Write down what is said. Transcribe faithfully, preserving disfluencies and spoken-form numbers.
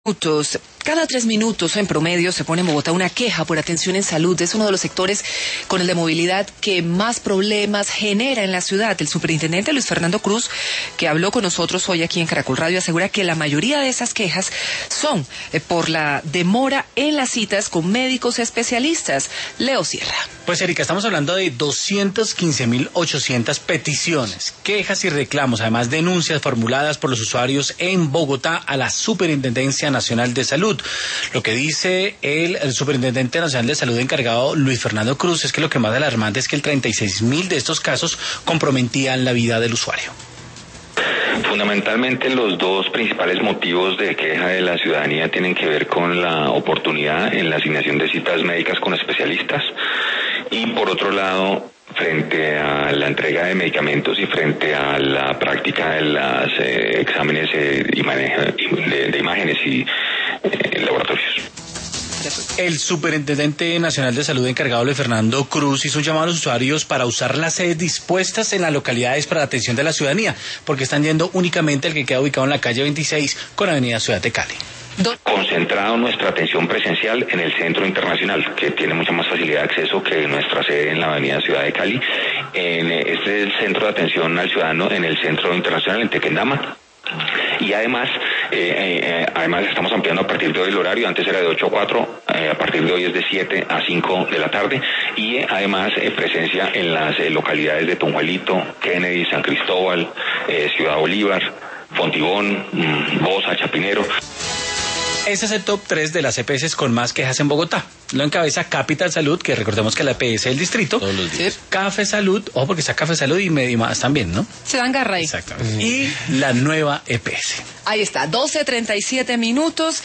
minutos. Cada tres minutos en promedio se pone en Bogotá una queja por atención en salud. Es uno de los sectores con el de movilidad que más problemas genera en la ciudad. El superintendente Luis Fernando Cruz, que habló con nosotros hoy aquí en Caracol Radio, asegura que la mayoría de esas quejas son eh, por la demora en las citas con médicos especialistas. Leo Sierra. Pues Erika, estamos hablando de doscientas quince mil ochocientas peticiones, quejas y reclamos, además denuncias formuladas por los usuarios en Bogotá a la Superintendencia Nacional de Salud. Lo que dice el, el Superintendente Nacional de Salud encargado, Luis Fernando Cruz, es que lo que más alarmante es que el treinta y seis mil de estos casos comprometían la vida del usuario. Fundamentalmente los dos principales motivos de queja de la ciudadanía tienen que ver con la oportunidad en la asignación de citas médicas con especialistas y por otro lado frente a la entrega de medicamentos y frente a la práctica de los eh, exámenes eh, de, de imágenes y eh, laboratorios. El Superintendente Nacional de Salud encargado, Luis Fernando Cruz, hizo un llamado a los usuarios para usar las sedes dispuestas en las localidades para la atención de la ciudadanía, porque están yendo únicamente el que queda ubicado en la calle veintiséis con Avenida Ciudad de Cali. Concentrado nuestra atención presencial en el Centro Internacional, que tiene mucha más facilidad de acceso que nuestra sede en la Avenida Ciudad de Cali. En este es el centro de atención al ciudadano en el Centro Internacional en Tequendama. Y además, eh, eh, además estamos ampliando a partir de hoy el horario, antes era de ocho a cuatro, eh, a partir de hoy es de siete a cinco de la tarde, y eh, además eh, presencia en las eh, localidades de Tunjuelito, Kennedy, San Cristóbal, eh, Ciudad Bolívar, Fontibón, mmm, Bosa, Chapinero. Ese es el top tres de las E P S con más quejas en Bogotá. Lo encabeza Capital Salud, que recordemos que la E P S del distrito. Todos los días. Café Salud, ojo porque está Café Salud y medio más también, ¿no? Se dan garra ahí. Exactamente. Y la nueva E P S. Ahí está, doce treinta y siete minutos.